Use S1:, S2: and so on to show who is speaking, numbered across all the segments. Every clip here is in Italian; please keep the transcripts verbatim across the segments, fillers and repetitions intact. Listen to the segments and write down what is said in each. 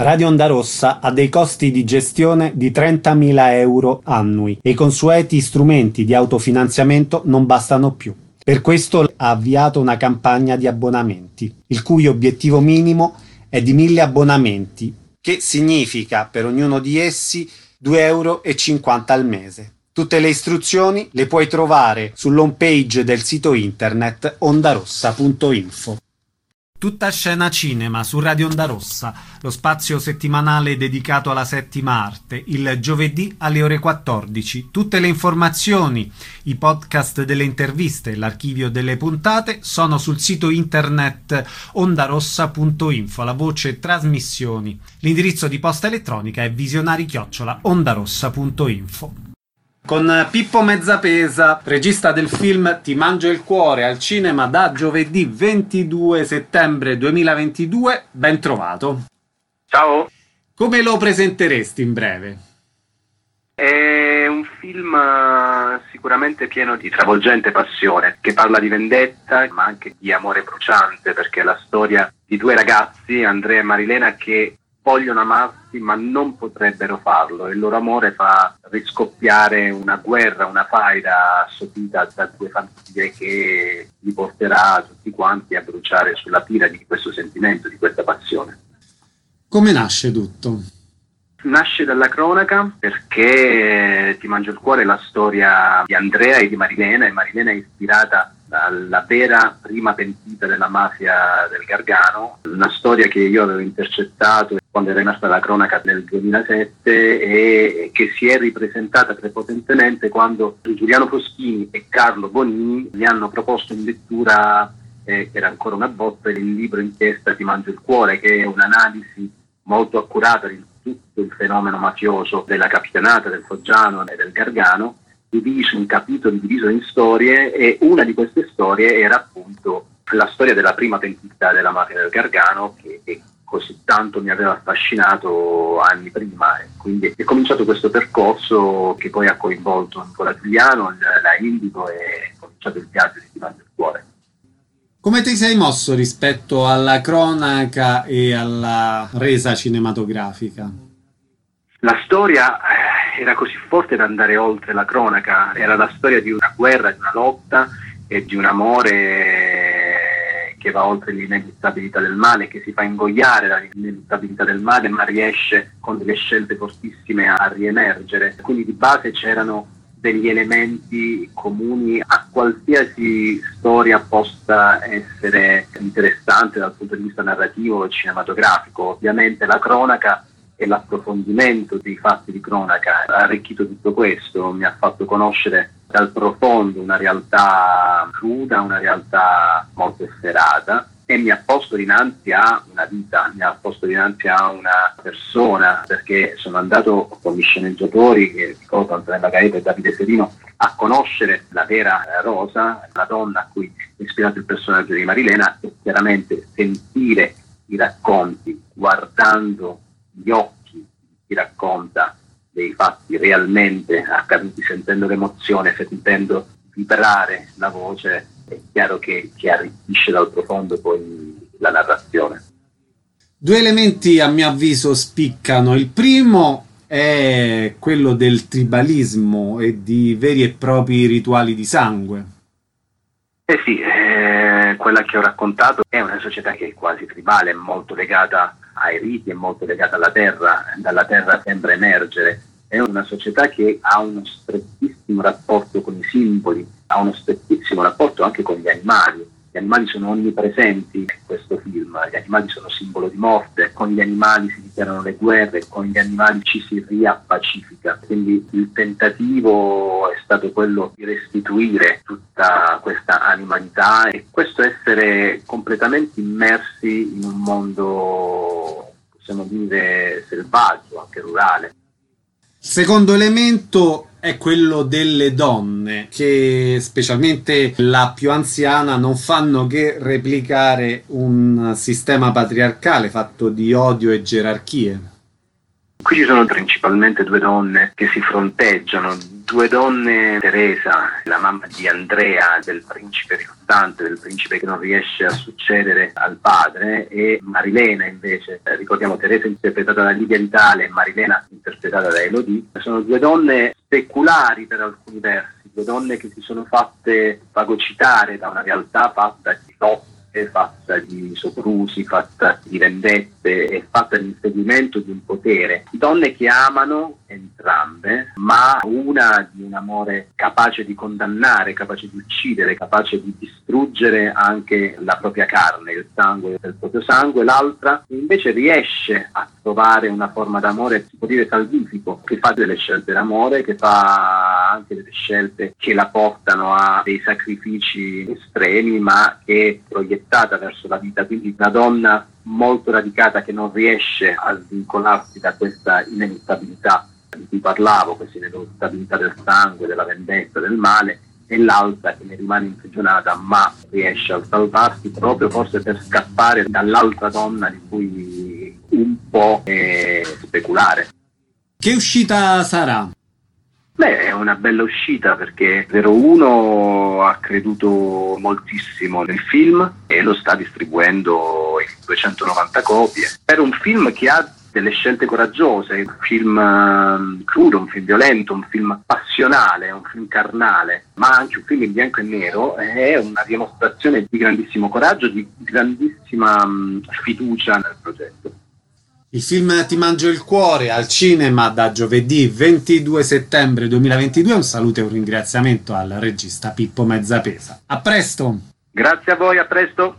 S1: Radio Onda Rossa ha dei costi di gestione di trentamila euro annui e i consueti strumenti di autofinanziamento non bastano più. Per questo ha avviato una campagna di abbonamenti, il cui obiettivo minimo è di mille abbonamenti, che significa per ognuno di essi due euro e cinquanta al mese. Tutte le istruzioni le puoi trovare sull'home page del sito internet ondarossa punto info. Tutta scena cinema su Radio Onda Rossa, lo spazio settimanale dedicato alla settima arte, il giovedì alle ore quattordici. Tutte le informazioni, i podcast delle interviste, l'archivio delle puntate sono sul sito internet ondarossa punto info, la voce trasmissioni. L'indirizzo di posta elettronica è visionari chiocciola ondarossa punto info. Con Pippo Mezzapesa, regista del film Ti mangio il cuore, al cinema da giovedì ventidue settembre duemilaventidue, ben trovato.
S2: Ciao.
S1: Come lo presenteresti in breve?
S2: È un film sicuramente pieno di travolgente passione, che parla di vendetta, ma anche di amore bruciante, perché è la storia di due ragazzi, Andrea e Marilena, che vogliono amarsi ma non potrebbero farlo, e il loro amore fa riscoppiare una guerra, una faida sopita da due famiglie che li porterà tutti quanti a bruciare sulla pira di questo sentimento, di questa passione.
S1: Come nasce tutto?
S2: Nasce dalla cronaca, perché Ti mangio il cuore è la storia di Andrea e di Marilena, e Marilena è ispirata dalla vera prima pentita della mafia del Gargano, una storia che io avevo intercettato quando era rimasta la cronaca nel duemilasette e che si è ripresentata prepotentemente quando Giuliano Foschini e Carlo Bonini gli hanno proposto in lettura, eh, era ancora una botta, il libro inchiesta Ti mangio il cuore, che è un'analisi molto accurata di tutto il fenomeno mafioso della Capitanata, del Foggiano e del Gargano, diviso in capitoli, diviso in storie, e una di queste storie era appunto la storia della prima pentita della mafia del Gargano, che, che così tanto mi aveva affascinato anni prima, e quindi è cominciato questo percorso che poi ha coinvolto Nicola Giuliano, la Indigo, e è cominciato il viaggio di Ti mangio il cuore.
S1: Come ti sei mosso rispetto alla cronaca e alla resa cinematografica?
S2: La storia era così forte da andare oltre la cronaca, era la storia di una guerra, di una lotta e di un amore che va oltre l'ineluttabilità del male, che si fa ingoiare dall'ineluttabilità del male, ma riesce con delle scelte fortissime a riemergere. Quindi di base c'erano degli elementi comuni a qualsiasi storia possa essere interessante dal punto di vista narrativo e cinematografico. Ovviamente la cronaca e l'approfondimento dei fatti di cronaca ha arricchito tutto questo, mi ha fatto conoscere dal profondo una realtà cruda, una realtà molto efferata, e mi ha posto dinanzi a una vita, mi ha posto dinanzi a una persona, perché sono andato con gli sceneggiatori, che ricordo Antonella Gaeta e Davide Serino, a conoscere la vera Rosa, la donna a cui è ispirato il personaggio di Marilena, e chiaramente sentire i racconti, guardando gli occhi di chi racconta dei fatti realmente accaduti, sentendo l'emozione, sentendo vibrare la voce, è chiaro che, che arricchisce dal profondo poi la narrazione.
S1: Due elementi a mio avviso spiccano. Il primo è quello del tribalismo e di veri e propri rituali di sangue.
S2: Eh sì, eh, quella che ho raccontato è una società che è quasi tribale, è molto legata ai riti, è molto legata alla terra, dalla terra sembra emergere. È una società che ha uno strettissimo rapporto con i simboli, ha uno strettissimo rapporto anche con gli animali. Gli animali sono onnipresenti in questo film, gli animali sono simbolo di morte, con gli animali si dichiarano le guerre, con gli animali ci si riappacifica. Quindi il tentativo è stato quello di restituire tutta questa animalità e questo essere completamente immersi in un mondo, possiamo dire, selvaggio, anche rurale.
S1: Secondo elemento è quello delle donne, che specialmente la più anziana non fanno che replicare un sistema patriarcale fatto di odio e gerarchie.
S2: Qui ci sono principalmente due donne che si fronteggiano, due donne, Teresa, la mamma di Andrea, del principe riluttante, del principe che non riesce a succedere al padre, e Marilena invece, eh, ricordiamo Teresa interpretata da Lidia Vitale e Marilena interpretata da Elodie. Sono due donne seculari per alcuni versi, due donne che si sono fatte fagocitare da una realtà fatta di lotte, fatta di soprusi, fatta di vendette e fatta di inseguimento di un potere. Donne che amano entrambe, ma una di un amore capace di condannare, capace di uccidere, capace di distruggere anche la propria carne, il sangue del proprio sangue, l'altra invece riesce a trovare una forma d'amore, si può dire salvifico, che fa delle scelte d'amore, che fa anche delle scelte che la portano a dei sacrifici estremi, ma che è proiettata verso la vita. Quindi una donna molto radicata che non riesce a svincolarsi da questa ineluttabilità di cui parlavo, questa ineluttabilità del sangue, della vendetta, del male, e l'altra che ne rimane imprigionata ma riesce a salvarsi proprio forse per scappare dall'altra donna di cui un po' è speculare.
S1: Che uscita sarà?
S2: Beh, è una bella uscita perché Zero Uno ha creduto moltissimo nel film e lo sta distribuendo in duecentonovanta copie. Era un film che ha delle scelte coraggiose, un film uh, crudo, un film violento, un film passionale, un film carnale, ma anche un film in bianco e nero. È una dimostrazione di grandissimo coraggio, di grandissima um, fiducia nel progetto.
S1: Il film Ti mangio il cuore al cinema da giovedì ventidue settembre duemilaventidue. Un saluto e un ringraziamento al regista Pippo Mezzapesa. A presto!
S2: Grazie a voi, a presto!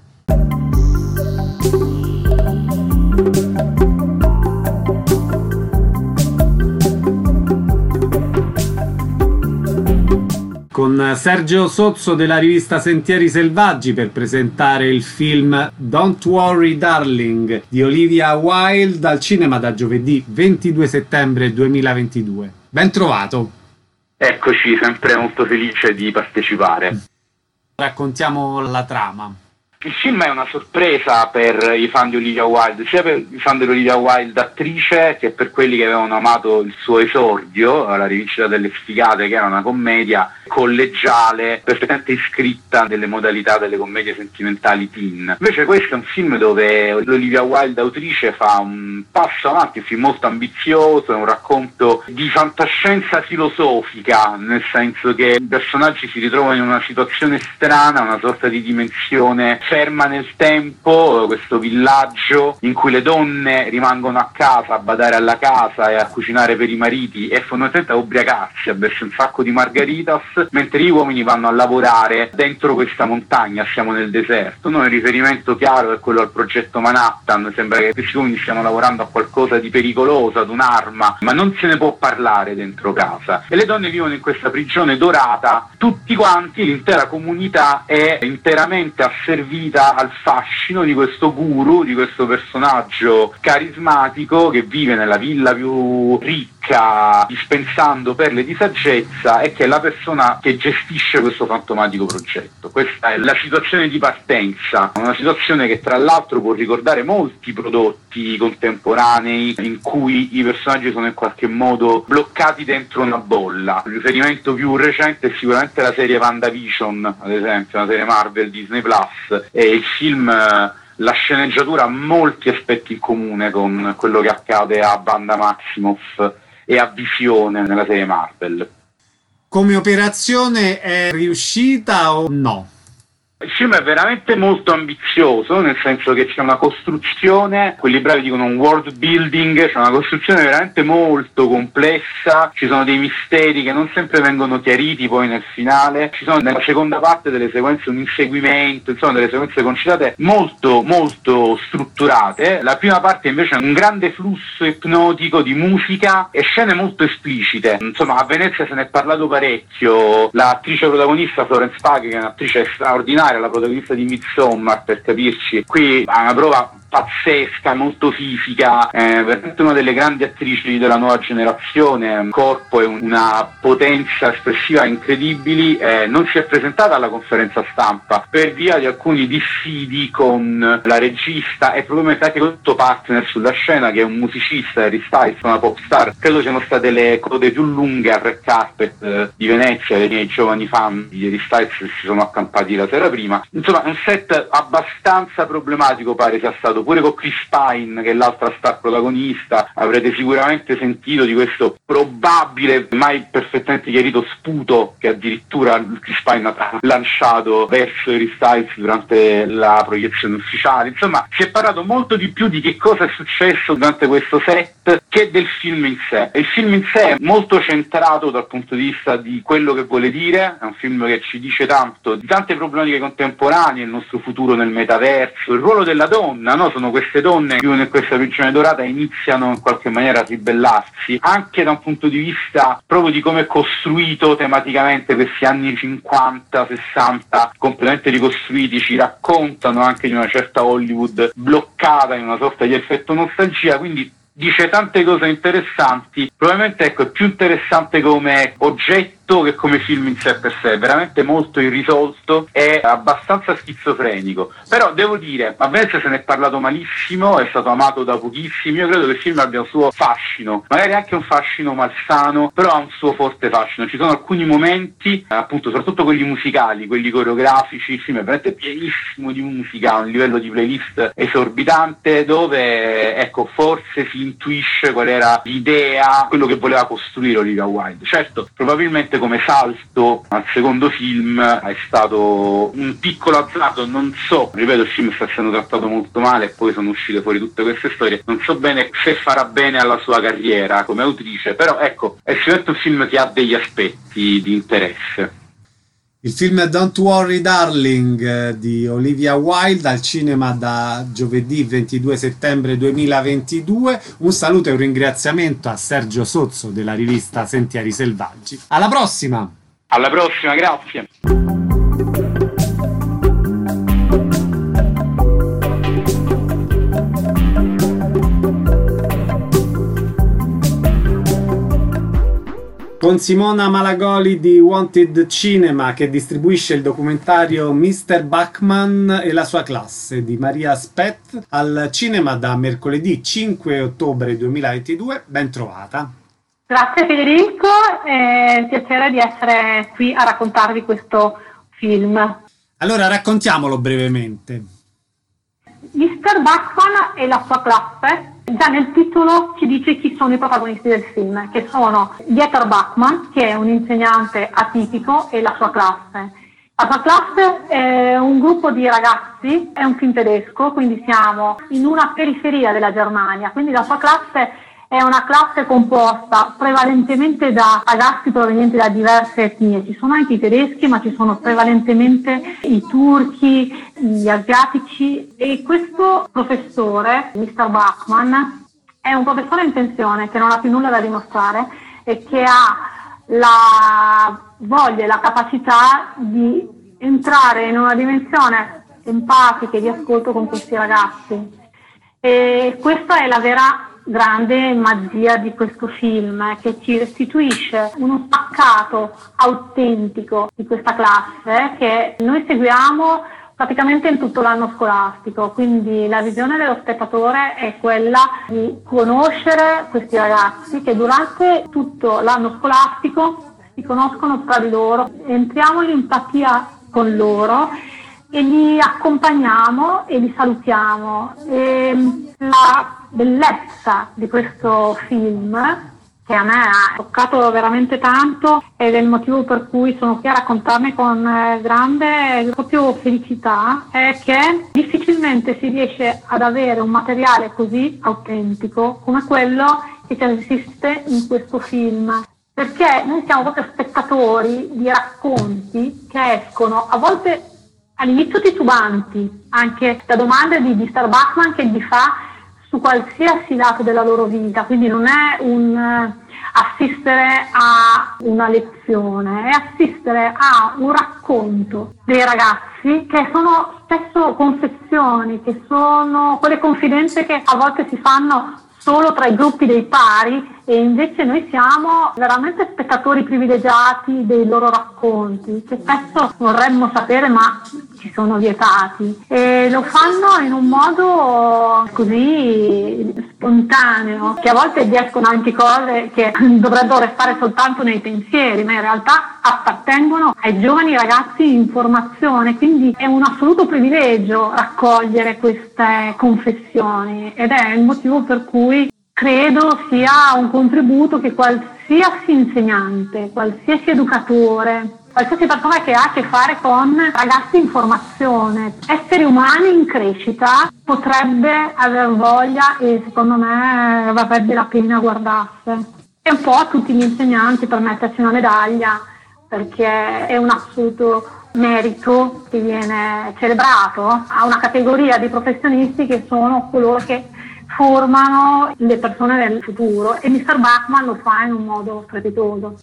S1: Con Sergio Sozzo della rivista Sentieri Selvaggi per presentare il film Don't Worry Darling di Olivia Wilde al cinema da giovedì ventidue settembre duemilaventidue. Ben trovato!
S3: Eccoci, sempre molto felice di partecipare.
S1: Raccontiamo la trama.
S3: Il film è una sorpresa per i fan di Olivia Wilde, sia per i fan dell'Olivia Wilde attrice che per quelli che avevano amato il suo esordio, La rivincita delle sfigate, che era una commedia collegiale perfettamente iscritta nelle modalità delle commedie sentimentali teen. Invece questo è un film dove l'Olivia Wilde autrice fa un passo avanti, un film molto ambizioso, è un racconto di fantascienza filosofica, nel senso che i personaggi si ritrovano in una situazione strana, una sorta di dimensione ferma nel tempo, questo villaggio in cui le donne rimangono a casa a badare alla casa e a cucinare per i mariti e fondamentalmente a ubriacarsi, a bersi un sacco di margaritas, mentre gli uomini vanno a lavorare dentro questa montagna. Siamo nel deserto. No, il riferimento chiaro è quello al progetto Manhattan, sembra che questi uomini stiano lavorando a qualcosa di pericoloso, ad un'arma, ma non se ne può parlare dentro casa, e le donne vivono in questa prigione dorata, tutti quanti, l'intera comunità è interamente asservita al fascino di questo guru, di questo personaggio carismatico che vive nella villa più ricca, dispensando perle di saggezza, e che è la persona che gestisce questo fantomatico progetto. Questa è la situazione di partenza, una situazione che tra l'altro può ricordare molti prodotti contemporanei in cui i personaggi sono in qualche modo bloccati dentro una bolla. Il riferimento più recente è sicuramente la serie WandaVision, ad esempio, una serie Marvel Disney Plus, e il film, la sceneggiatura ha molti aspetti in comune con quello che accade a Wanda Maximoff e a Visione nella serie Marvel.
S1: Come operazione è riuscita o no?
S3: Il film è veramente molto ambizioso, nel senso che c'è una costruzione, quelli bravi dicono un world building, c'è una costruzione veramente molto complessa, ci sono dei misteri che non sempre vengono chiariti poi nel finale, ci sono nella seconda parte delle sequenze un inseguimento, insomma delle sequenze concitate molto molto strutturate. La prima parte invece è un grande flusso ipnotico di musica e scene molto esplicite. Insomma, a Venezia se ne è parlato parecchio, l'attrice protagonista Florence Pugh, che è un'attrice straordinaria, la protagonista di Midsommar, per capirci, qui ha una prova pazzesca, molto fisica, è veramente una delle grandi attrici della nuova generazione, un corpo e una potenza espressiva incredibili. Eh, non si è presentata alla conferenza stampa per via di alcuni dissidi con la regista e probabilmente anche con il suo partner sulla scena, che è un musicista, Harry Styles, una pop star. Credo siano state le code più lunghe al red carpet eh, di Venezia, dei miei giovani fan di Harry Styles che si sono accampati la sera prima. Insomma, un set abbastanza problematico pare sia stato, pure con Chris Pine, che è l'altra star protagonista. Avrete sicuramente sentito di questo probabile, mai perfettamente chiarito sputo che addirittura Chris Pine ha lanciato verso Harry Styles durante la proiezione ufficiale. Insomma, si è parlato molto di più di che cosa è successo durante questo set che del film in sé. Il film in sé è molto centrato dal punto di vista di quello che vuole dire, è un film che ci dice tanto di tante problematiche contemporanee, il nostro futuro nel metaverso, il ruolo della donna, no? Sono queste donne che vivono in questa prigione dorata e iniziano in qualche maniera a ribellarsi, anche da un punto di vista proprio di come è costruito tematicamente questi anni cinquanta sessanta completamente ricostruiti, ci raccontano anche di una certa Hollywood bloccata in una sorta di effetto nostalgia, quindi dice tante cose interessanti. Probabilmente, ecco, è più interessante come oggetto che come film in sé per sé, è veramente molto irrisolto, è abbastanza schizofrenico. Però devo dire, a Venezia se ne è parlato malissimo, è stato amato da pochissimi. Io credo che il film abbia un suo fascino, magari anche un fascino malsano, però ha un suo forte fascino. Ci sono alcuni momenti, appunto, soprattutto quelli musicali, quelli coreografici. Il film è veramente pienissimo di musica, a un livello di playlist esorbitante, dove, ecco, forse si intuisce qual era l'idea, quello che voleva costruire Olivia Wilde. Certo, probabilmente come salto al secondo film è stato un piccolo azzardo, non so, ripeto, il film sta essendo trattato molto male e poi sono uscite fuori tutte queste storie, non so bene se farà bene alla sua carriera come autrice, però ecco, è sicuramente un film che ha degli aspetti di interesse.
S1: Il film Don't Worry Darling di Olivia Wilde al cinema da giovedì ventidue settembre duemilaventidue. Un saluto e un ringraziamento a Sergio Sozzo della rivista Sentieri Selvaggi. Alla prossima!
S3: Alla prossima, grazie!
S1: Con Simona Malagoli di Wanted Cinema, che distribuisce il documentario mister Bachman e la sua classe di Maria Speth al cinema da mercoledì cinque ottobre duemilaventidue. Ben trovata.
S4: Grazie Federico, è un piacere di essere qui a raccontarvi questo film.
S1: Allora raccontiamolo brevemente.
S4: mister Bachman e la sua classe. Già nel titolo ci dice chi sono i protagonisti del film, che sono Dieter Bachman, che è un insegnante atipico, e la sua classe. La sua classe è un gruppo di ragazzi, è un film tedesco, quindi siamo in una periferia della Germania, quindi la sua classe è una classe composta prevalentemente da ragazzi provenienti da diverse etnie. Ci sono anche i tedeschi, ma ci sono prevalentemente i turchi, gli asiatici, e questo professore, mister Bachman, è un professore in pensione che non ha più nulla da dimostrare e che ha la voglia e la capacità di entrare in una dimensione empatica e di ascolto con questi ragazzi. E questa è la vera grande magia di questo film, che ci restituisce uno spaccato autentico di questa classe che noi seguiamo praticamente in tutto l'anno scolastico. Quindi la visione dello spettatore è quella di conoscere questi ragazzi che durante tutto l'anno scolastico si conoscono tra di loro, entriamo in empatia con loro e li accompagniamo e li salutiamo. E la bellezza di questo film, che a me ha toccato veramente tanto, ed è il motivo per cui sono qui a raccontarne con grande proprio felicità, è che difficilmente si riesce ad avere un materiale così autentico come quello che esiste in questo film, perché noi siamo proprio spettatori di racconti che escono a volte all'inizio titubanti, anche da domande di mister Bachman che gli fa su qualsiasi lato della loro vita, quindi non è un assistere a una lezione, è assistere a un racconto dei ragazzi ragazzi che sono spesso confessioni, che sono quelle confidenze che a volte si fanno solo tra i gruppi dei pari, e invece noi siamo veramente spettatori privilegiati dei loro racconti, che spesso vorremmo sapere ma ci sono vietati, e lo fanno in un modo così spontaneo che a volte riescono anche cose che dovrebbero restare soltanto nei pensieri, ma in realtà appartengono ai giovani ragazzi in formazione, quindi è un assoluto privilegio raccogliere queste confessioni, ed è il motivo per cui credo sia un contributo che qualsiasi insegnante, qualsiasi educatore, qualsiasi persona che ha a che fare con ragazzi in formazione, esseri umani in crescita, potrebbe aver voglia, e secondo me varrebbe la pena guardasse. E un po' a tutti gli insegnanti per metterci una medaglia, perché è un assoluto merito che viene celebrato a una categoria di professionisti che sono coloro che formano le persone del futuro, e mister Bachmann lo fa in un modo strepitoso.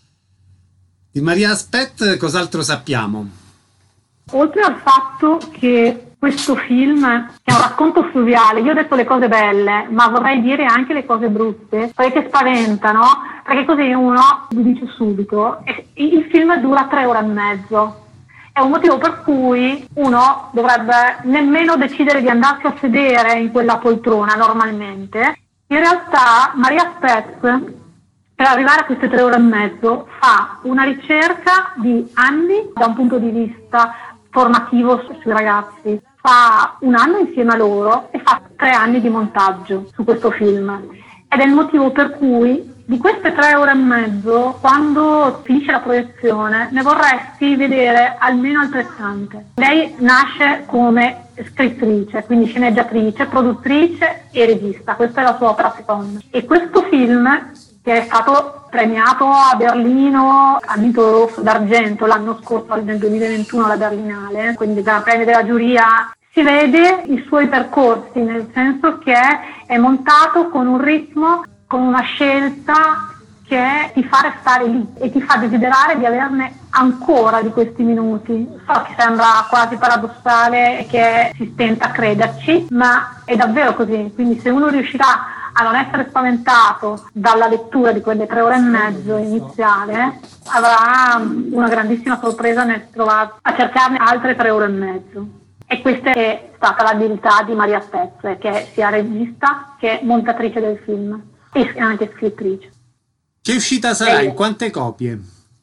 S1: Di Maria Aspet cos'altro sappiamo?
S4: Oltre al fatto che questo film è un racconto fluviale, io ho detto le cose belle, ma vorrei dire anche le cose brutte, perché spaventano, perché così uno lo dice subito. E il film dura tre ore e mezzo. È un motivo per cui uno dovrebbe nemmeno decidere di andarsi a sedere in quella poltrona normalmente. In realtà Maria Aspet, per arrivare a queste tre ore e mezzo, fa una ricerca di anni da un punto di vista formativo sui ragazzi. Fa un anno insieme a loro e fa tre anni di montaggio su questo film. Ed è il motivo per cui di queste tre ore e mezzo, quando finisce la proiezione, ne vorresti vedere almeno altrettante. Lei nasce come scrittrice, quindi sceneggiatrice, produttrice e regista. Questa è la sua opera seconda. E questo film, che è stato premiato a Berlino, ha vinto l'Orso d'Argento l'anno scorso, nel duemilaventuno, alla Berlinale, quindi il Gran Premio della giuria, si vede i suoi percorsi, nel senso che è montato con un ritmo, con una scelta che ti fa restare lì e ti fa desiderare di averne ancora di questi minuti. So che sembra quasi paradossale e che si stenta a crederci, ma è davvero così. Quindi se uno riuscirà a non essere spaventato dalla lettura di quelle tre ore e mezzo iniziale, avrà una grandissima sorpresa nel trovarsi a cercarne altre tre ore e mezzo. E questa è stata l'abilità di Maria Aspet, che è sia regista che montatrice del film e anche scrittrice.
S1: Che uscita sarà? E in quante copie?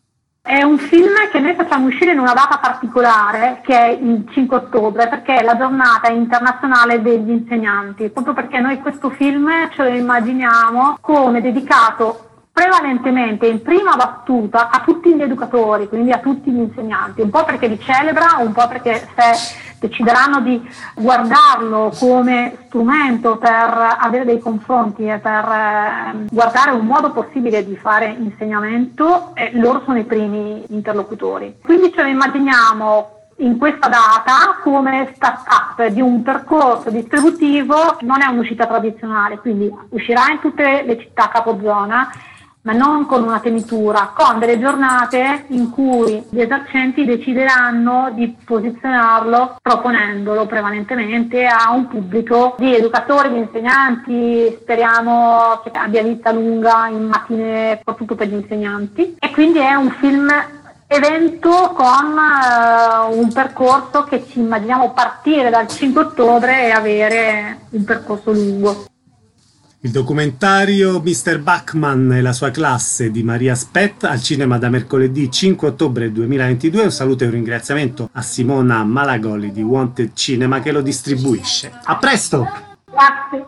S4: È un film che noi facciamo uscire in una data particolare, che è il cinque ottobre, perché è la giornata internazionale degli insegnanti, proprio perché noi questo film ce lo immaginiamo come dedicato prevalentemente in prima battuta a tutti gli educatori, quindi a tutti gli insegnanti, un po' perché li celebra, un po' perché se decideranno di guardarlo come strumento per avere dei confronti e per eh, guardare un modo possibile di fare insegnamento, eh, loro sono i primi interlocutori. Quindi ce lo immaginiamo in questa data come start-up di un percorso distributivo. Non è un'uscita tradizionale, quindi uscirà in tutte le città capozona, ma non con una tenitura, con delle giornate in cui gli esercenti decideranno di posizionarlo proponendolo prevalentemente a un pubblico di educatori, di insegnanti, speriamo che abbia vita lunga in mattine soprattutto per gli insegnanti, e quindi è un film evento con uh, un percorso che ci immaginiamo partire dal cinque ottobre e avere un percorso lungo.
S1: Il documentario mister Bachmann e la sua classe di Maria Aspet al cinema da mercoledì cinque ottobre duemilaventidue. Un saluto e un ringraziamento a Simona Malagoli di Wanted Cinema che lo distribuisce. A presto!
S4: Grazie!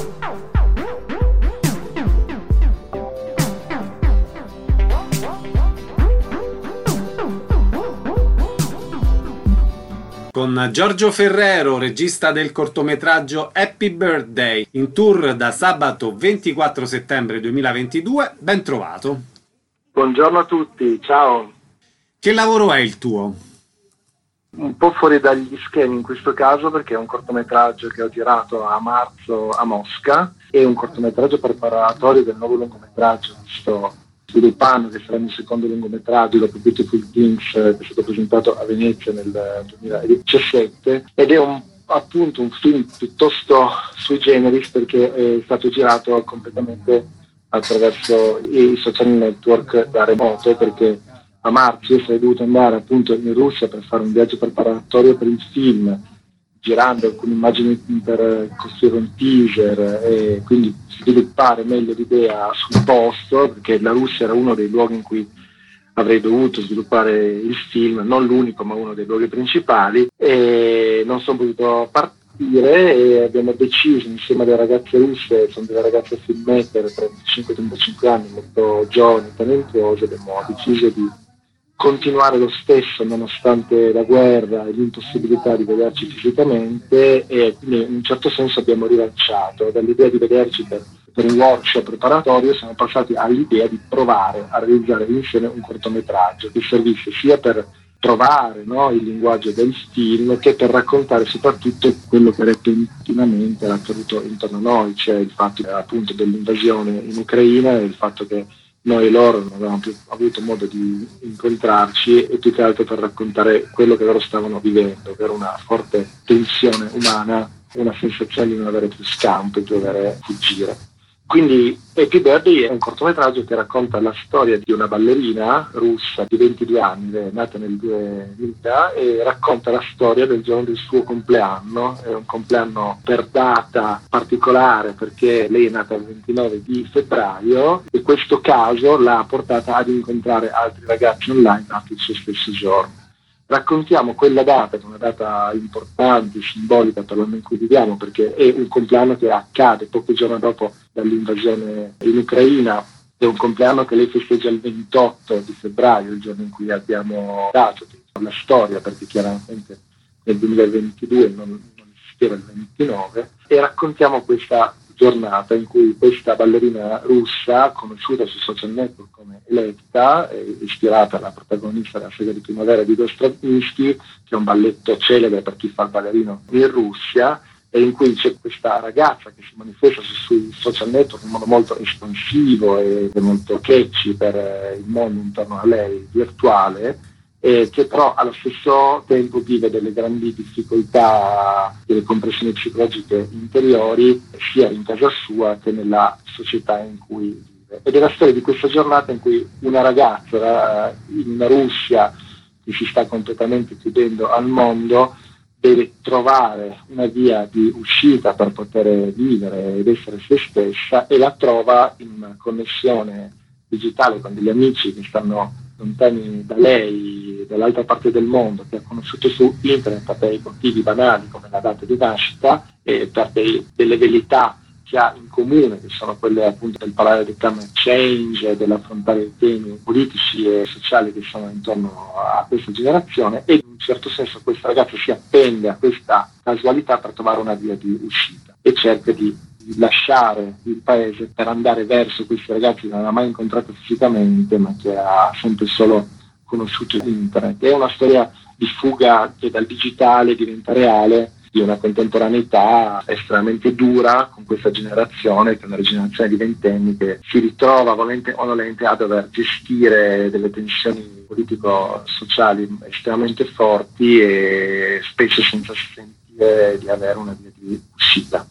S1: Con Giorgio Ferrero, regista del cortometraggio Happy Birthday, in tour da sabato ventiquattro settembre duemilaventidue, ben trovato.
S5: Buongiorno a tutti, ciao.
S1: Che lavoro è il tuo?
S5: Un po' fuori dagli schemi in questo caso, perché è un cortometraggio che ho girato a marzo a Mosca e un cortometraggio preparatorio del nuovo lungometraggio che sto sviluppando, che sarà il mio secondo lungometraggio dopo Beautiful Things, che è stato presentato a Venezia nel duemiladiciassette, ed è un, appunto un film piuttosto sui generis perché è stato girato completamente attraverso i social network da remoto, perché a marzo sarei dovuto andare appunto in Russia per fare un viaggio preparatorio per il film, girando alcune immagini per costruire un teaser e quindi sviluppare meglio l'idea sul posto, perché la Russia era uno dei luoghi in cui avrei dovuto sviluppare il film, non l'unico ma uno dei luoghi principali, e non sono potuto partire e abbiamo deciso insieme alle ragazze russe, sono delle ragazze filmmaker trentacinque trentacinque anni, molto giovani, talentuose, abbiamo deciso di continuare lo stesso nonostante la guerra e l'impossibilità di vederci fisicamente, e quindi in un certo senso abbiamo rilanciato dall'idea di vederci per, per un workshop preparatorio, siamo passati all'idea di provare a realizzare insieme un cortometraggio che servisse sia per trovare, no, il linguaggio del film, che per raccontare soprattutto quello che repentinamente era accaduto intorno a noi, cioè il fatto appunto dell'invasione in Ucraina e il fatto che noi e loro non avevamo più avuto modo di incontrarci, e più che altro per raccontare quello che loro stavano vivendo, ovvero una forte tensione umana, una sensazione di non avere più scampo, di dover fuggire. Quindi Happy Birthday è un cortometraggio che racconta la storia di una ballerina russa di ventidue anni, è nata nel duemila, e racconta la storia del giorno del suo compleanno. È un compleanno per data particolare perché lei è nata il ventinove di febbraio e questo caso l'ha portata ad incontrare altri ragazzi online nati il suo stesso giorno. Raccontiamo quella data, che è una data importante, simbolica per l'anno in cui viviamo, perché è un compleanno che accade pochi giorni dopo dall'invasione in Ucraina, è un compleanno che lei festeggia il ventotto di febbraio, il giorno in cui abbiamo dato la storia, perché chiaramente nel duemilaventidue non, non esisteva il ventinove, e raccontiamo questa giornata in cui questa ballerina russa, conosciuta sui social network come Electa, ispirata alla protagonista della Sega di Primavera di Dostoevskij, che è un balletto celebre per chi fa il ballerino in Russia, e in cui c'è questa ragazza che si manifesta sui social network in modo molto espansivo e molto catchy per il mondo intorno a lei virtuale, eh, che però allo stesso tempo vive delle grandi difficoltà, delle compressioni psicologiche interiori, sia in casa sua che nella società in cui vive. Ed è la storia di questa giornata in cui una ragazza in una Russia che si sta completamente chiudendo al mondo deve trovare una via di uscita per poter vivere ed essere se stessa, e la trova in una connessione digitale con degli amici che stanno lontani da lei, dall'altra parte del mondo, che ha conosciuto su internet per motivi banali come la data di nascita e per dei, delle verità che ha in comune, che sono quelle appunto del parlare di climate change, dell'affrontare i temi politici e sociali che sono intorno a questa generazione, e in un certo senso questa ragazza si appende a questa casualità per trovare una via di uscita e cerca di di lasciare il paese per andare verso questi ragazzi che non ha mai incontrato fisicamente ma che ha sempre solo conosciuto in internet. È una storia di fuga che dal digitale diventa reale, di una contemporaneità estremamente dura con questa generazione, che è una generazione di ventenni che si ritrova volente o nolente a dover gestire delle tensioni politico-sociali estremamente forti e spesso senza sentire di avere una via di uscita.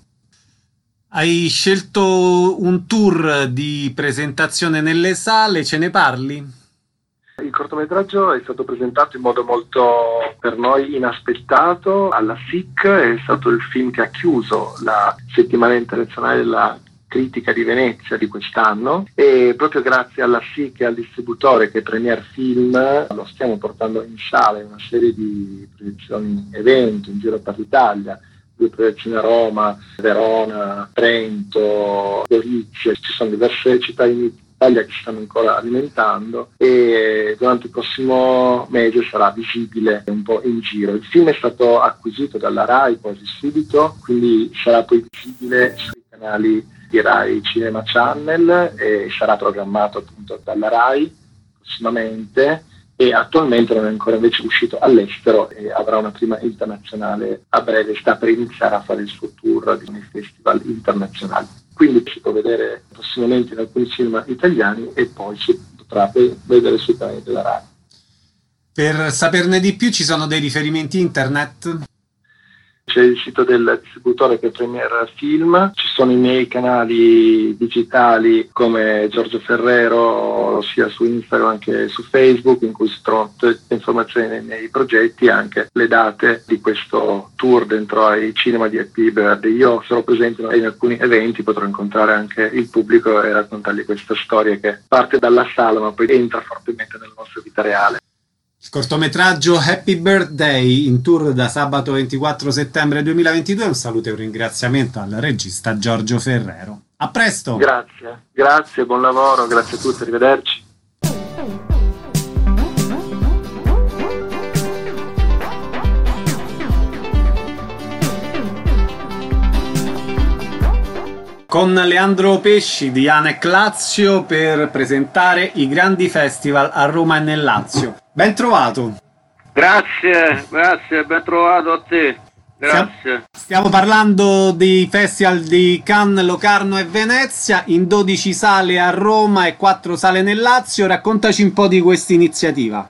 S1: Hai scelto un tour di presentazione nelle sale, ce ne parli?
S5: Il cortometraggio è stato presentato in modo molto per noi inaspettato alla S I C, è stato il film che ha chiuso la settimana internazionale della critica di Venezia di quest'anno, e proprio grazie alla S I C e al distributore che è Premier Film lo stiamo portando in sala in una serie di proiezioni evento in giro per l'Italia. Due proiezioni a Roma, Verona, Trento, Gorizia, ci sono diverse città in Italia che si stanno ancora alimentando, e durante il prossimo mese sarà visibile un po' in giro. Il film è stato acquisito dalla RAI quasi subito, quindi sarà poi visibile sui canali di RAI Cinema Channel e sarà programmato appunto dalla RAI prossimamente. E attualmente non è ancora invece uscito all'estero e avrà una prima internazionale a breve, sta per iniziare a fare il suo tour di festival internazionali. Quindi si può vedere prossimamente in alcuni cinema italiani e poi si potrà vedere sui canali della RAI.
S1: Per saperne di più ci sono dei riferimenti internet?
S5: C'è il sito del distributore che è Premiere Film, ci sono i miei canali digitali come Giorgio Ferrero, sia su Instagram che su Facebook, in cui si trovano tutte le informazioni dei miei progetti e anche le date di questo tour dentro ai cinema di Happy Bird. Io sarò presente in alcuni eventi, potrò incontrare anche il pubblico e raccontargli questa storia che parte dalla sala ma poi entra fortemente nella nostra vita reale.
S1: Il cortometraggio Happy Birthday in tour da sabato ventiquattro settembre duemilaventidue. Un saluto e un ringraziamento al regista Giorgio Ferrero. A presto!
S5: Grazie, grazie, buon lavoro, grazie a tutti, arrivederci.
S1: Con Leandro Pesci di Anec Lazio per presentare i grandi festival a Roma e nel Lazio. Ben trovato.
S6: Grazie, grazie, ben trovato a te. Grazie.
S1: Stiamo parlando dei festival di Cannes, Locarno e Venezia, in dodici sale a Roma e quattro sale nel Lazio. Raccontaci un po' di questa iniziativa.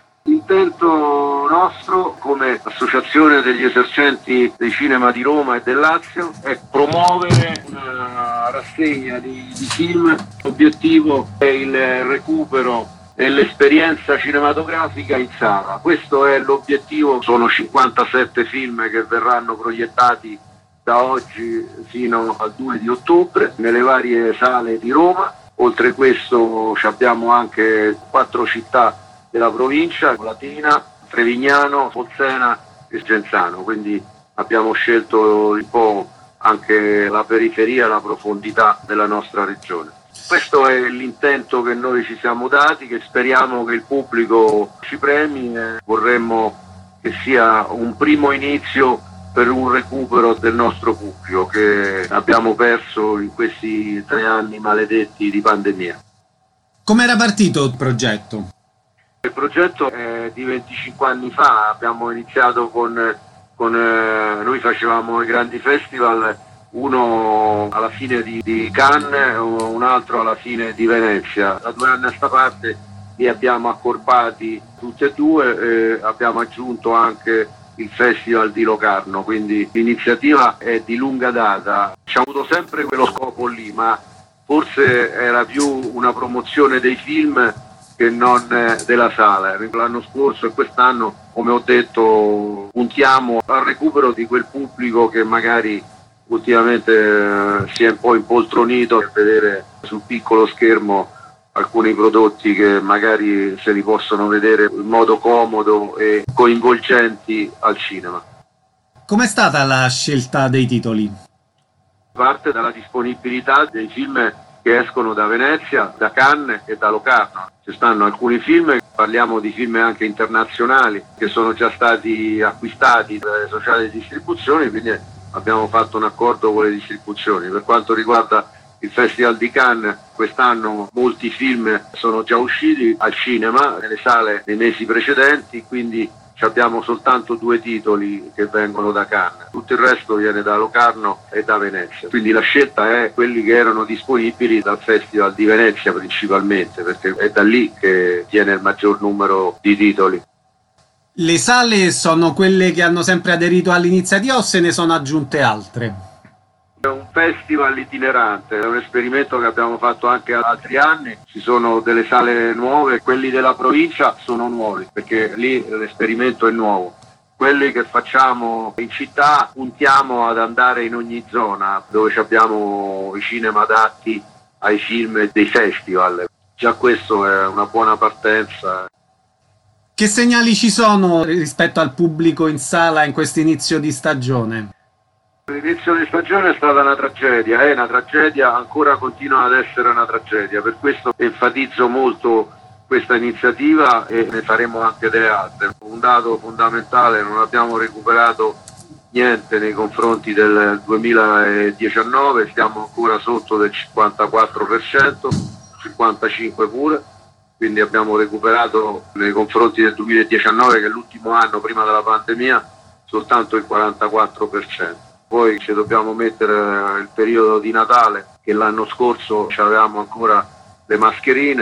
S6: L'intento nostro come associazione degli esercenti dei cinema di Roma e del Lazio è promuovere una rassegna di, di film. L'obiettivo è il recupero e l'esperienza cinematografica in sala. Questo è l'obiettivo. Sono cinquantasette film che verranno proiettati da oggi fino al due di ottobre nelle varie sale di Roma. Oltre a questo abbiamo anche quattro città della provincia: Latina, Trevignano, Bolsena e Genzano, quindi abbiamo scelto un po' anche la periferia, la profondità della nostra regione. Questo è l'intento che noi ci siamo dati, che speriamo che il pubblico ci premi e vorremmo che sia un primo inizio per un recupero del nostro pubblico che abbiamo perso in questi tre anni maledetti di pandemia.
S1: Come era partito il progetto?
S6: Il progetto è di venticinque anni fa, abbiamo iniziato con, con eh, noi facevamo i grandi festival, uno alla fine di, di Cannes, un altro alla fine di Venezia. Da due anni a sta parte li abbiamo accorpati tutti e due e abbiamo aggiunto anche il Festival di Locarno, quindi l'iniziativa è di lunga data. Ci ha avuto sempre quello scopo lì, ma forse era più una promozione dei film che non della sala. L'anno scorso e quest'anno, come ho detto, puntiamo al recupero di quel pubblico che magari ultimamente eh, si è un po' impoltronito a vedere sul piccolo schermo alcuni prodotti che magari se li possono vedere in modo comodo e coinvolgenti al cinema.
S1: Com'è stata la scelta dei titoli?
S6: Parte dalla disponibilità dei film che escono da Venezia, da Cannes e da Locarno. Ci stanno alcuni film, parliamo di film anche internazionali, che sono già stati acquistati dalle società di distribuzione, quindi abbiamo fatto un accordo con le distribuzioni. Per quanto riguarda il Festival di Cannes, quest'anno molti film sono già usciti al cinema, nelle sale nei mesi precedenti, quindi abbiamo soltanto due titoli che vengono da Cannes, tutto il resto viene da Locarno e da Venezia. Quindi la scelta è quelli che erano disponibili dal Festival di Venezia principalmente, perché è da lì che viene il maggior numero di titoli.
S1: Le sale sono quelle che hanno sempre aderito all'iniziativa o se ne sono aggiunte altre?
S6: È un festival itinerante, è un esperimento che abbiamo fatto anche altri anni. Ci sono delle sale nuove, quelli della provincia sono nuovi perché lì l'esperimento è nuovo. Quelli che facciamo in città puntiamo ad andare in ogni zona dove abbiamo i cinema adatti ai film dei festival. Già questo è una buona partenza.
S1: Che segnali ci sono rispetto al pubblico in sala in questo inizio di stagione?
S6: L'inizio di stagione è stata una tragedia, è una tragedia, ancora continua ad essere una tragedia, per questo enfatizzo molto questa iniziativa e ne faremo anche delle altre. Un dato fondamentale: non abbiamo recuperato niente nei confronti del duemiladiciannove, stiamo ancora sotto del cinquantaquattro per cento, cinquantacinque per cento pure, quindi abbiamo recuperato nei confronti del duemiladiciannove, che è l'ultimo anno prima della pandemia, soltanto il quarantaquattro per cento. Poi ci dobbiamo mettere il periodo di Natale, che l'anno scorso avevamo ancora le mascherine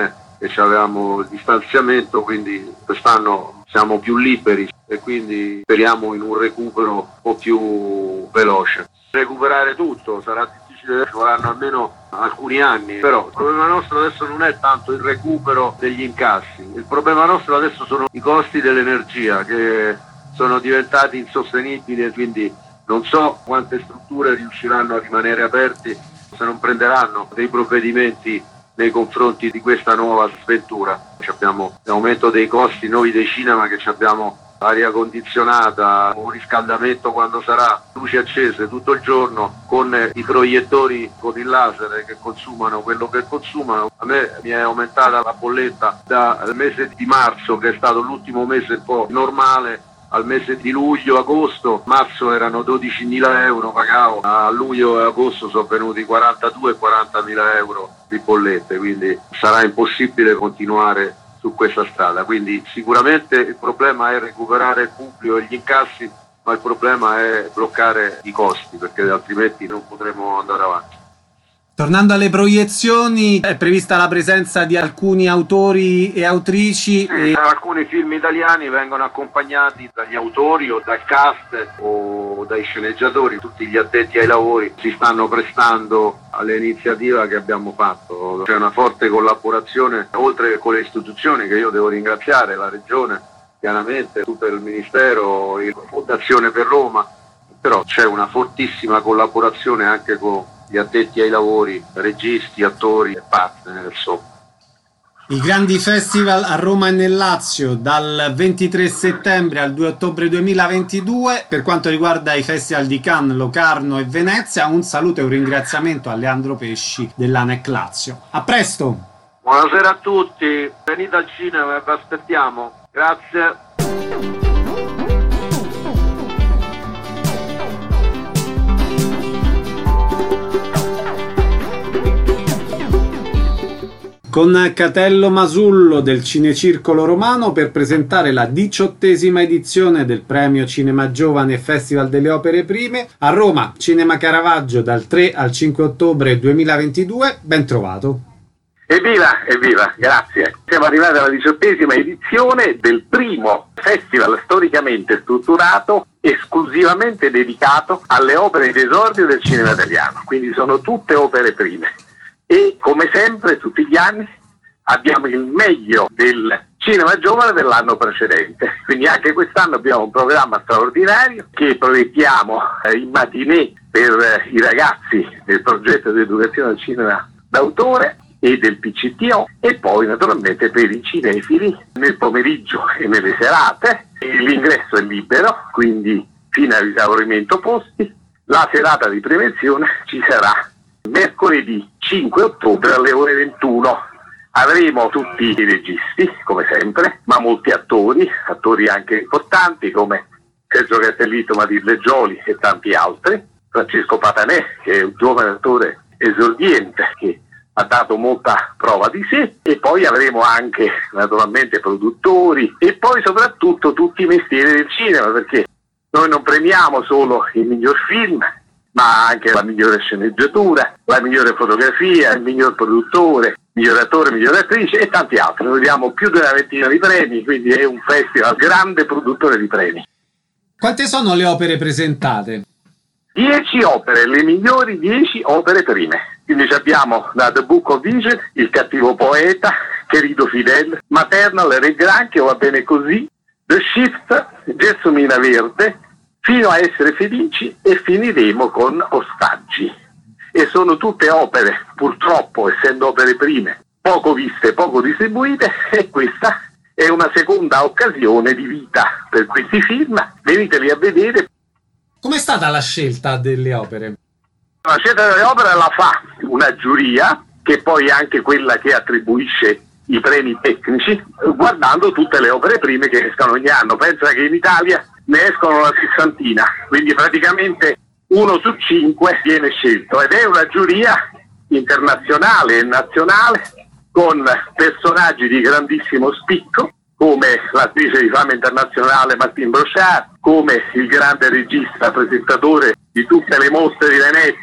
S6: e avevamo il distanziamento, quindi quest'anno siamo più liberi e quindi speriamo in un recupero un po' più veloce. Recuperare tutto sarà difficile, ci vorranno almeno alcuni anni, però il problema nostro adesso non è tanto il recupero degli incassi, il problema nostro adesso sono i costi dell'energia che sono diventati insostenibili, e quindi non so quante strutture riusciranno a rimanere aperti se non prenderanno dei provvedimenti nei confronti di questa nuova sventura. Abbiamo l'aumento dei costi noi dei cinema, che abbiamo aria condizionata, un riscaldamento quando sarà, luci accese tutto il giorno, con i proiettori con il laser che consumano quello che consumano. A me mi è aumentata la bolletta dal mese di marzo, che è stato l'ultimo mese un po' normale, al mese di luglio, agosto. Marzo erano dodicimila euro, pagavo, a luglio e agosto sono venuti quarantadue e quarantamila euro di bollette, quindi sarà impossibile continuare su questa strada. Quindi sicuramente il problema è recuperare il pubblico e gli incassi, ma il problema è bloccare i costi, perché altrimenti non potremo andare avanti.
S1: Tornando alle proiezioni, è prevista la presenza di alcuni autori e autrici.
S6: Sì,
S1: e...
S6: alcuni film italiani vengono accompagnati dagli autori o dal cast o dai sceneggiatori. Tutti gli addetti ai lavori si stanno prestando all'iniziativa che abbiamo fatto. C'è una forte collaborazione, oltre che con le istituzioni, che io devo ringraziare, la Regione, chiaramente, tutto il Ministero, la Fondazione per Roma, però c'è una fortissima collaborazione anche con gli addetti ai lavori, registi, attori e partner. Insomma.
S1: I grandi festival a Roma e nel Lazio dal ventitré settembre al due ottobre duemilaventidue. Per quanto riguarda i festival di Cannes, Locarno e Venezia, un saluto e un ringraziamento a Leandro Pesci dell'Anec Lazio. A presto!
S6: Buonasera a tutti, venite al cinema e vi aspettiamo. Grazie.
S1: Con Catello Masullo del Cinecircolo Romano per presentare la diciottesima edizione del Premio Cinema Giovane Festival delle Opere Prime a Roma, Cinema Caravaggio dal tre al cinque ottobre duemilaventidue. Ben trovato.
S7: Evviva, evviva, grazie. Siamo arrivati alla diciottesima edizione del primo festival storicamente strutturato esclusivamente dedicato alle opere di esordio del cinema italiano, quindi sono tutte opere prime. E come sempre tutti gli anni abbiamo il meglio del cinema giovane dell'anno precedente, quindi anche quest'anno abbiamo un programma straordinario che proiettiamo in matinée per i ragazzi del progetto di educazione al cinema d'autore e del P C T O, e poi naturalmente per i cinefili nel pomeriggio e nelle serate. L'ingresso è libero, quindi fino al esaurimento posti. La serata di prevenzione ci sarà mercoledì cinque ottobre alle ore ventuno. Avremo tutti i registi, come sempre, ma molti attori, attori anche importanti come Sergio Castellitto, Matilde Gioli e tanti altri. Francesco Patanè, che è un giovane attore esordiente che ha dato molta prova di sé, e poi avremo anche naturalmente produttori e poi soprattutto tutti i mestieri del cinema, perché noi non premiamo solo il miglior film, ma anche la migliore sceneggiatura, la migliore fotografia, il miglior produttore, miglior attore, miglior attrice e tanti altri. Noi diamo più di una ventina di premi, quindi è un festival grande produttore di premi.
S1: Quante sono le opere presentate?
S7: Dieci opere, le migliori dieci opere prime. Quindi abbiamo da The Book of Vision, Il cattivo poeta, Querido Fidel, Maternal, Re Granchio, Va bene così, The Shift, Gelsomina Verde, Fino a essere felici, e finiremo con Ostaggi. E sono tutte opere, purtroppo, essendo opere prime, poco viste, poco distribuite, e questa è una seconda occasione di vita per questi film. Veniteli a vedere.
S1: Com'è stata la scelta delle opere?
S7: La scelta delle opere la fa una giuria, che poi è anche quella che attribuisce i premi tecnici, guardando tutte le opere prime che escono ogni anno. Pensa che in Italia ne escono una sessantina, quindi praticamente uno su cinque viene scelto, ed è una giuria internazionale e nazionale con personaggi di grandissimo spicco, come l'attrice di fama internazionale Martine Brochard, come il grande regista presentatore di tutte le mostre di Venezia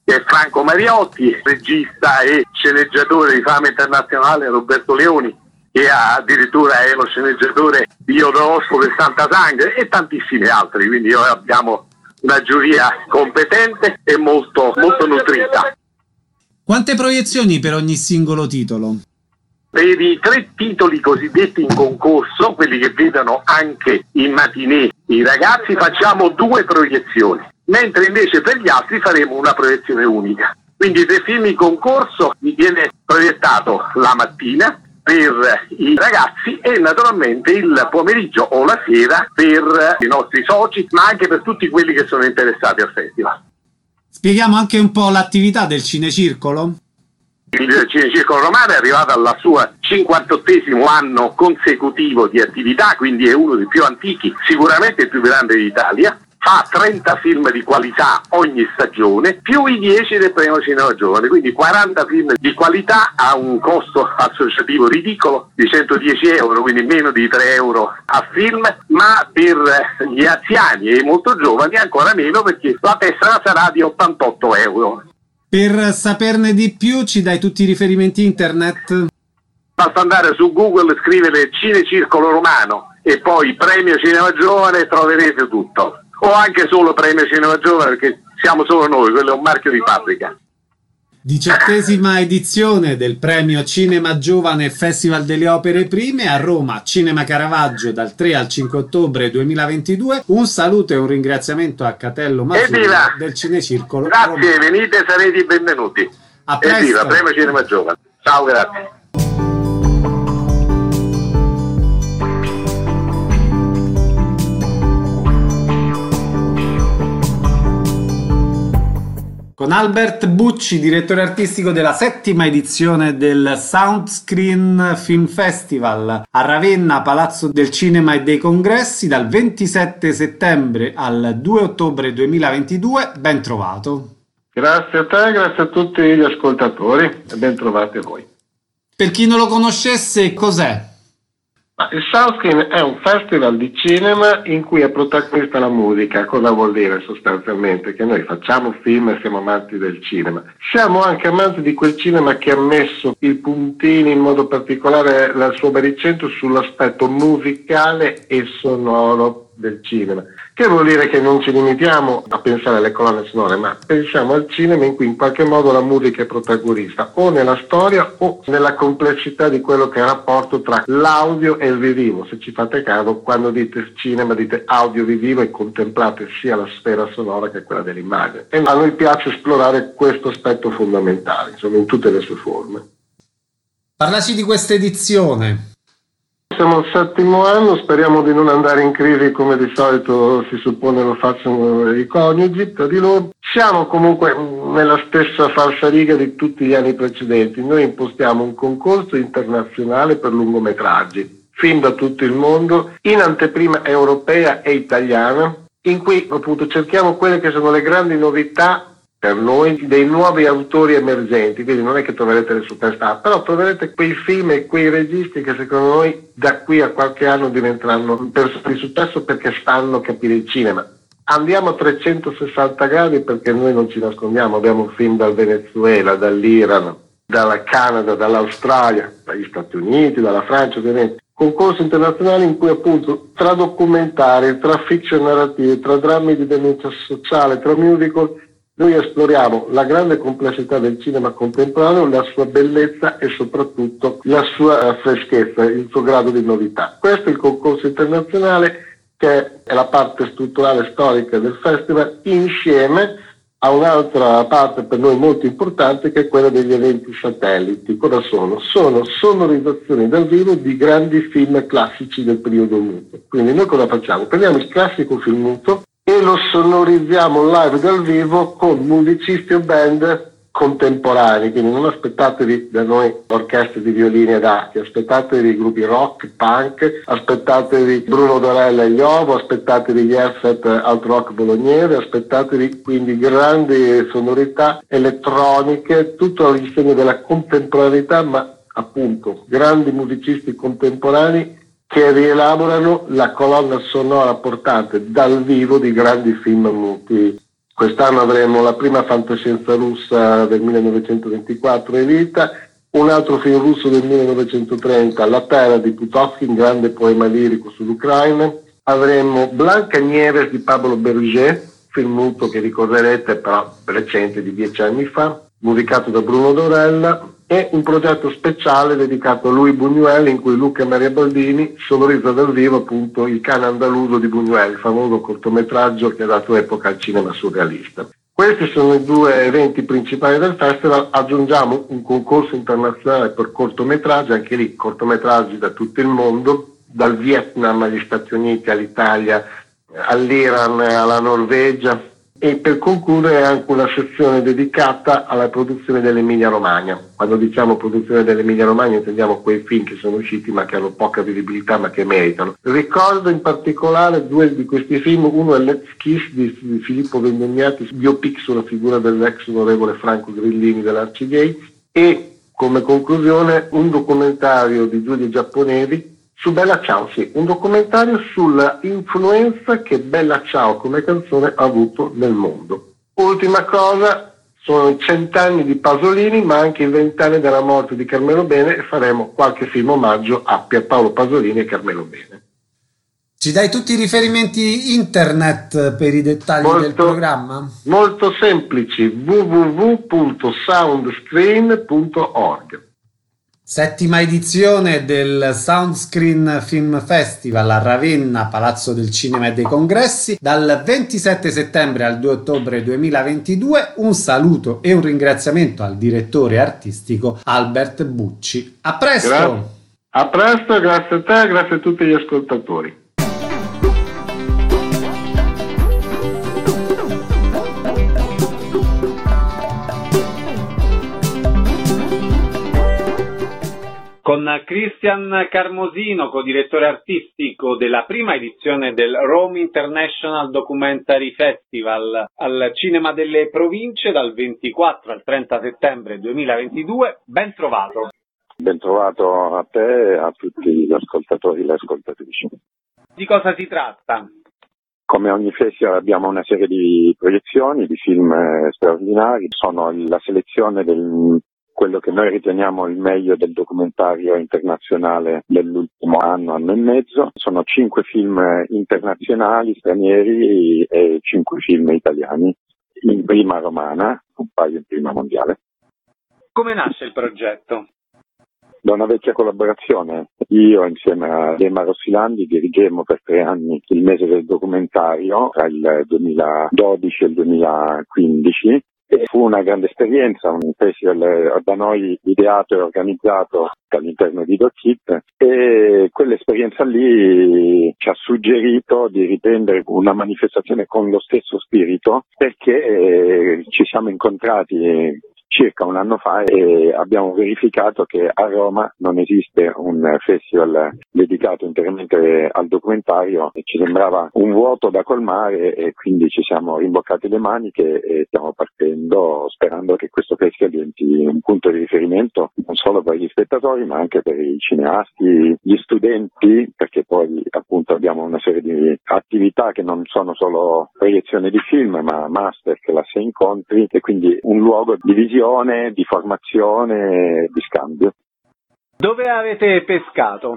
S7: che è Franco Mariotti, regista e sceneggiatore di fama internazionale Roberto Leoni, che addirittura è lo sceneggiatore di Odorosco del Santa Sangre, e tantissimi altri, quindi noi abbiamo una giuria competente e molto, molto nutrita.
S1: Quante proiezioni per ogni singolo titolo?
S7: Per i tre titoli cosiddetti in concorso, quelli che vedono anche in matinée i ragazzi, facciamo due proiezioni, mentre invece per gli altri faremo una proiezione unica. Quindi i tre film in concorso viene proiettato la mattina per i ragazzi e naturalmente il pomeriggio o la sera per i nostri soci, ma anche per tutti quelli che sono interessati al festival.
S1: Spieghiamo anche un po' l'attività del Cinecircolo?
S7: Il Cinecircolo Romano è arrivato al suo cinquantottesimo anno consecutivo di attività, quindi è uno dei più antichi, sicuramente il più grande d'Italia. Fa trenta film di qualità ogni stagione, più i dieci del Premio Cinema Giovane, quindi quaranta film di qualità a un costo associativo ridicolo di centodieci euro, quindi meno di tre euro a film, ma per gli anziani e molto giovani ancora meno, perché la tessera sarà di ottantotto euro.
S1: Per saperne di più ci dai tutti i riferimenti internet?
S7: Basta andare su Google, scrivere Cinecircolo Romano e poi Premio Cinema Giovane e troverete tutto. O anche solo Premio Cinema Giovane, perché siamo solo noi, quello è un marchio di fabbrica.
S1: Diciottesima edizione del Premio Cinema Giovane Festival delle Opere Prime a Roma, Cinema Caravaggio, dal tre al cinque ottobre duemilaventidue. Un saluto e un ringraziamento a Catello Mazzullo del Cinecircolo
S7: Grazie,
S1: Romano.
S7: venite, sarete i benvenuti.
S1: A presto.
S7: Evviva, Premio Cinema Giovane. Ciao, grazie.
S1: Con Albert Bucci, direttore artistico della settima edizione del Soundscreen Film Festival a Ravenna, Palazzo del Cinema e dei Congressi, dal ventisette settembre al due ottobre duemilaventidue. Ben trovato.
S5: Grazie a te, grazie a tutti gli ascoltatori e ben trovati a voi.
S1: Per chi non lo conoscesse, cos'è?
S5: Ma il Soundscreen è un festival di cinema in cui è protagonista la musica. Cosa vuol dire sostanzialmente? Che noi facciamo film e siamo amanti del cinema. Siamo anche amanti di quel cinema che ha messo i puntini, in modo particolare il suo baricentro, sull'aspetto musicale e sonoro del cinema. Che vuol dire che non ci limitiamo a pensare alle colonne sonore, ma pensiamo al cinema in cui in qualche modo la musica è protagonista, o nella storia o nella complessità di quello che è il rapporto tra l'audio e il visivo. Se ci fate caso, quando dite cinema dite audio visivo e contemplate sia la sfera sonora che quella dell'immagine. E a noi piace esplorare questo aspetto fondamentale, insomma, in tutte le sue forme.
S1: Parlaci di questa edizione.
S5: Siamo al settimo anno, speriamo di non andare in crisi come di solito si suppone lo facciano i coniugi tra di loro. Siamo comunque nella stessa falsariga di tutti gli anni precedenti. Noi impostiamo un concorso internazionale per lungometraggi, film da tutto il mondo, in anteprima europea e italiana, in cui appunto cerchiamo quelle che sono le grandi novità per noi dei nuovi autori emergenti, quindi non è che troverete le superstar, però troverete quei film e quei registi che secondo noi da qui a qualche anno diventeranno persone di successo perché sanno capire il cinema. Andiamo a trecentosessanta gradi perché noi non ci nascondiamo, abbiamo un film dal Venezuela, dall'Iran, dalla Canada, dall'Australia, dagli Stati Uniti, dalla Francia ovviamente. Concorsi internazionali in cui appunto tra documentari, tra fiction narrative, tra drammi di denuncia sociale, tra musical, noi esploriamo la grande complessità del cinema contemporaneo, la sua bellezza e soprattutto la sua freschezza, il suo grado di novità. Questo è il concorso internazionale, che è la parte strutturale storica del festival, insieme a un'altra parte per noi molto importante che è quella degli eventi satelliti. Cosa sono? Sono sonorizzazioni dal vivo di grandi film classici del periodo muto. Quindi noi cosa facciamo? Prendiamo il classico film muto e lo sonorizziamo live dal vivo con musicisti o band contemporanei, quindi non aspettatevi da noi orchestre di violini ed archi, aspettatevi gruppi rock, punk, aspettatevi Bruno Dorella e gli Ovo, aspettatevi gli Effet Alt Rock Bolognese, aspettatevi quindi grandi sonorità elettroniche, tutto all'insegno della contemporaneità, ma appunto grandi musicisti contemporanei che rielaborano la colonna sonora portante dal vivo di grandi film muti Quest'anno avremo la prima fantascienza russa del millenovecentoventiquattro, Elita, un altro film russo del millenovecentotrenta, La terra di Putovkin, grande poema lirico sull'Ucraina. Avremo Blancanieves di Pablo Berger, film muto che ricorderete però recente, di dieci anni fa, musicato da Bruno Dorella, e un progetto speciale dedicato a Louis Buñuel, in cui Luca e Maria Baldini sonorizza dal vivo appunto Il cane andaluso di Buñuel, il famoso cortometraggio che ha dato epoca al cinema surrealista. Questi sono i due eventi principali del festival. Aggiungiamo un concorso internazionale per cortometraggi, anche lì cortometraggi da tutto il mondo, dal Vietnam agli Stati Uniti, all'Italia, all'Iran, alla Norvegia, e per concludere anche una sezione dedicata alla produzione dell'Emilia Romagna. Quando diciamo produzione dell'Emilia Romagna intendiamo quei film che sono usciti ma che hanno poca visibilità ma che meritano. Ricordo in particolare due di questi film, uno è Let's Kiss di Filippo Vendogniati, biopic sulla figura dell'ex onorevole Franco Grillini dell'Arcigay, e come conclusione un documentario di Giulia Giapponesi su Bella Ciao, sì, un documentario sulla influenza che Bella Ciao come canzone ha avuto nel mondo. Ultima cosa, sono i cent'anni di Pasolini, ma anche i vent'anni della morte di Carmelo Bene, e faremo qualche film omaggio a Pierpaolo Pasolini e Carmelo Bene.
S1: Ci dai tutti i riferimenti internet per i dettagli molto, del programma?
S5: Molto semplici, w w w punto soundscreen punto org.
S1: Settima edizione del Soundscreen Film Festival a Ravenna, Palazzo del Cinema e dei Congressi, dal ventisette settembre al due ottobre duemilaventidue. Un saluto e un ringraziamento al direttore artistico Albert Bucci. A presto!
S5: Gra- a presto, grazie a te, grazie a tutti gli ascoltatori.
S1: Con Cristian Carmosino, co-direttore artistico della prima edizione del Rome International Documentary Festival al Cinema delle Province dal ventiquattro al trenta settembre duemilaventidue, ben trovato.
S8: Ben trovato a te e a tutti gli ascoltatori e le ascoltatrici.
S1: Di cosa si tratta?
S8: Come ogni festival abbiamo una serie di proiezioni, di film straordinari, sono la selezione del quello che noi riteniamo il meglio del documentario internazionale dell'ultimo anno, anno e mezzo. Sono cinque film internazionali, stranieri, e cinque film italiani, in prima romana, un paio in prima mondiale.
S1: Come nasce il progetto?
S8: Da una vecchia collaborazione. Io insieme a Dema Rossilandi dirigemmo per tre anni il mese del documentario tra il duemiladodici e il duemilaquindici. E fu una grande esperienza, un festival da noi ideato e organizzato all'interno di DocKit, e quell'esperienza lì ci ha suggerito di riprendere una manifestazione con lo stesso spirito, perché eh, ci siamo incontrati circa un anno fa e abbiamo verificato che a Roma non esiste un festival dedicato interamente al documentario, e ci sembrava un vuoto da colmare, e quindi ci siamo rimboccati le maniche e stiamo partendo sperando che questo festival diventi un punto di riferimento non solo per gli spettatori ma anche per i cineasti, gli studenti, perché poi appunto abbiamo una serie di attività che non sono solo proiezione di film ma master, classe e incontri, e quindi un luogo di visione, di formazione, di scambio.
S1: Dove avete pescato?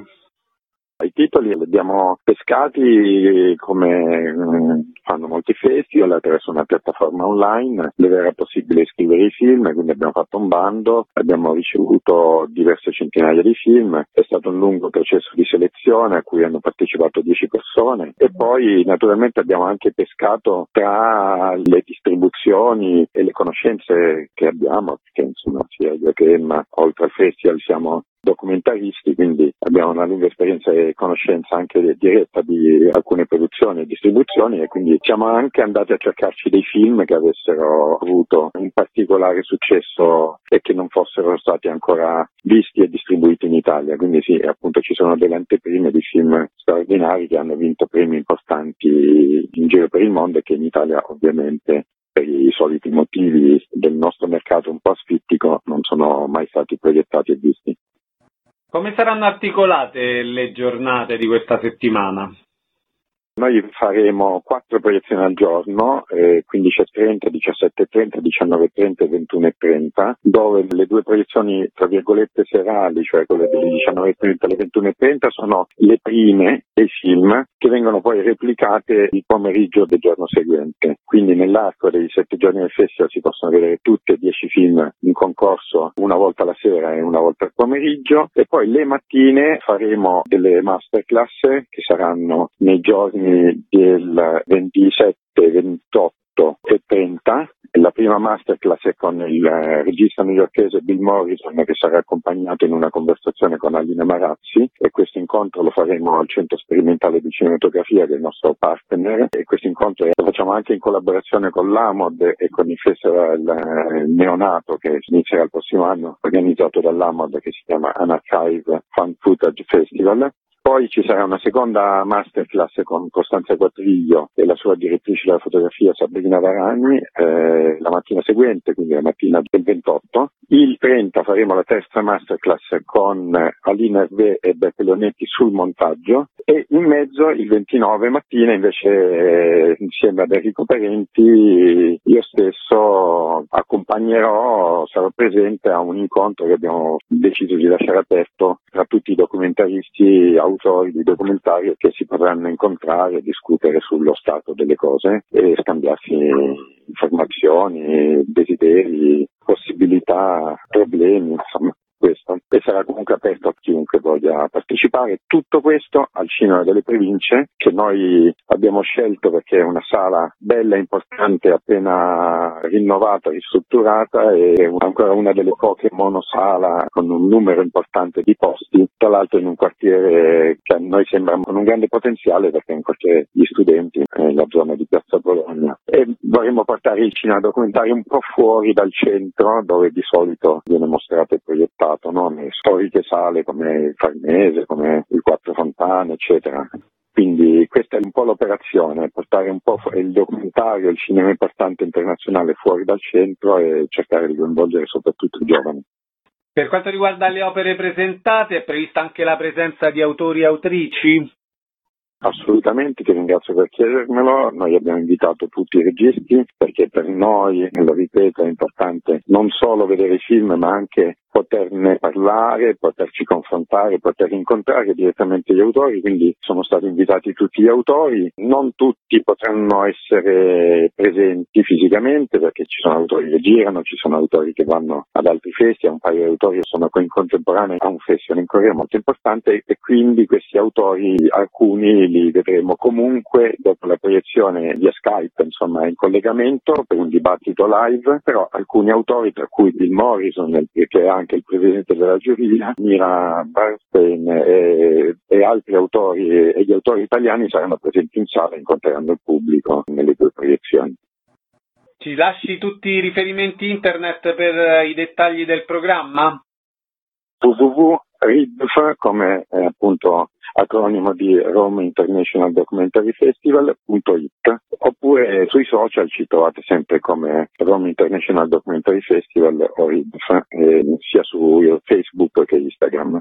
S8: I titoli li abbiamo pescati come mh, fanno molti festival attraverso una piattaforma online dove era possibile iscrivere i film, quindi abbiamo fatto un bando, abbiamo ricevuto diverse centinaia di film, è stato un lungo processo di selezione a cui hanno partecipato dieci persone, e poi naturalmente abbiamo anche pescato tra le distribuzioni e le conoscenze che abbiamo, perché insomma sia io che Emma oltre al festival siamo documentaristi, quindi abbiamo una lunga esperienza e conoscenza anche diretta di alcune produzioni e distribuzioni, e quindi siamo anche andati a cercarci dei film che avessero avuto un particolare successo e che non fossero stati ancora visti e distribuiti in Italia. Quindi sì, appunto ci sono delle anteprime di film straordinari che hanno vinto premi importanti in giro per il mondo e che in Italia ovviamente per i soliti motivi del nostro mercato un po' asfittico non sono mai stati proiettati e visti.
S1: Come saranno articolate le giornate di questa settimana?
S8: Noi faremo quattro proiezioni al giorno, eh, quindici e trenta, diciassette e trenta, diciannove e trenta e ventuno e trenta, dove le due proiezioni tra virgolette serali, cioè quelle delle diciannove e trenta e alle ventuno e trenta, sono le prime dei film che vengono poi replicate il pomeriggio del giorno seguente. Quindi nell'arco dei sette giorni del festival si possono vedere tutti e dieci film in concorso, una volta la sera e una volta al pomeriggio, e poi le mattine faremo delle masterclass che saranno nei giorni del ventisette, ventotto e trenta. La prima masterclass è con il eh, regista newyorkese Bill Morrison, che sarà accompagnato in una conversazione con Alina Marazzi, e questo incontro lo faremo al Centro Sperimentale di Cinematografia, che è il nostro partner, e questo incontro lo facciamo anche in collaborazione con l'Amod e con il Festival eh, Neonato, che inizierà il prossimo anno, organizzato dall'Amod, che si chiama Unarchive Fan Footage Festival. Poi ci sarà una seconda masterclass con Costanza Quattriglio e la sua direttrice della fotografia Sabrina Varagni eh, la mattina seguente, quindi la mattina del ventotto. Il trenta faremo la terza masterclass con Alina Hervé e Beppe Leonetti sul montaggio, e in mezzo il ventinove mattina invece eh, insieme ad Enrico Parenti io stesso accompagnerò, sarò presente a un incontro che abbiamo deciso di lasciare aperto tra tutti i documentaristi, autori di documentari, che si potranno incontrare, discutere sullo stato delle cose e scambiarsi informazioni, desideri, possibilità, problemi, insomma. Questo, e sarà comunque aperto a chiunque voglia partecipare. Tutto questo al Cinema delle Province, che noi abbiamo scelto perché è una sala bella, importante, appena rinnovata, ristrutturata, e ancora una delle poche monosala con un numero importante di posti, tra l'altro in un quartiere che a noi sembra con un grande potenziale, perché è un quartiere di studenti nella zona di Piazza Bologna, e vorremmo portare il cinema documentario un po' fuori dal centro, dove di solito viene mostrato e proiettato, no? Nelle storiche sale come il Farnese, come il Quattro Fontane, eccetera. Quindi questa è un po' l'operazione, portare un po' il documentario, il cinema importante internazionale fuori dal centro e cercare di coinvolgere soprattutto i giovani.
S9: Per quanto riguarda le opere presentate, è prevista anche la presenza di autori e autrici?
S8: Assolutamente, ti ringrazio per chiedermelo. Noi abbiamo invitato tutti i registi perché per noi, lo ripeto, è importante non solo vedere i film ma anche poterne parlare, poterci confrontare, poter incontrare direttamente gli autori, quindi sono stati invitati tutti gli autori. Non tutti potranno essere presenti fisicamente perché ci sono autori che girano, ci sono autori che vanno ad altri festival, un paio di autori sono in contemporanea a un festival in Corea molto importante, e quindi questi autori, alcuni li vedremo comunque dopo la proiezione via Skype, insomma in collegamento per un dibattito live, però alcuni autori, tra cui Bill Morrison, che è anche il presidente della giuria, Mira Bernstein e, e altri autori e gli autori italiani saranno presenti in sala e incontreranno il pubblico nelle due proiezioni.
S9: Ci lasci tutti i riferimenti internet per i dettagli del programma?
S8: w w w punto r i d f, come eh, appunto acronimo di Rome International Documentary Festival punto i t, oppure sui social ci trovate sempre come Rome International Documentary Festival o R I D F, eh, sia su Facebook che Instagram.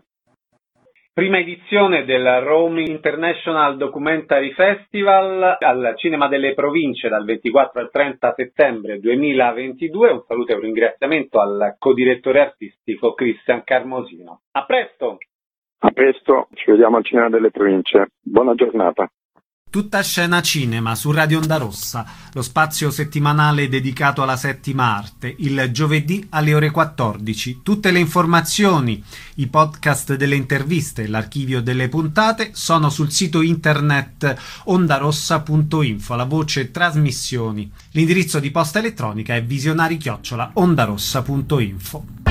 S9: Prima edizione del Rome International Documentary Festival al Cinema delle Province dal ventiquattro al trenta settembre duemilaventidue. Un saluto e un ringraziamento al codirettore artistico Cristian Carmosino. A presto!
S8: A presto, ci vediamo al Cinema delle Province. Buona giornata.
S1: Tutta scena cinema su Radio Onda Rossa, lo spazio settimanale dedicato alla settima arte, il giovedì alle ore quattordici. Tutte le informazioni, i podcast delle interviste e l'archivio delle puntate sono sul sito internet ondarossa punto info, la voce trasmissioni. L'indirizzo di posta elettronica è visionari chiocciola ondarossa punto info.